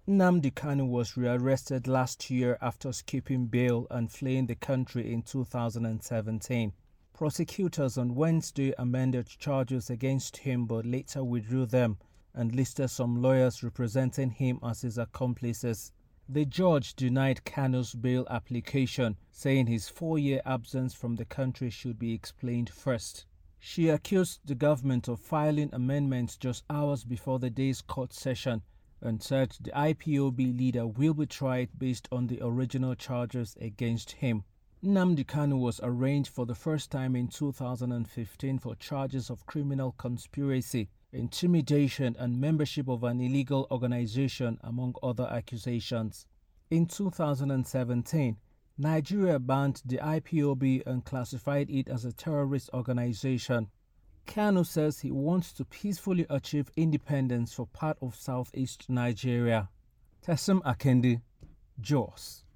Nnamdi Kanu was rearrested last year after skipping bail and fleeing the country in 2017. Prosecutors on Wednesday amended charges against him but later withdrew them and listed some lawyers representing him as his accomplices. The judge denied Kanu's bail application, saying his 4-year absence from the country should be explained first. She accused the government of filing amendments just hours before the day's court session and said the IPOB leader will be tried based on the original charges against him. Nnamdi Kanu was arraigned for the first time in 2015 for charges of criminal conspiracy, intimidation, and membership of an illegal organization, among other accusations. In 2017, Nigeria banned the IPOB and classified it as a terrorist organization. Kanu says he wants to peacefully achieve independence for part of southeast Nigeria. Tessim Akendi, Jos.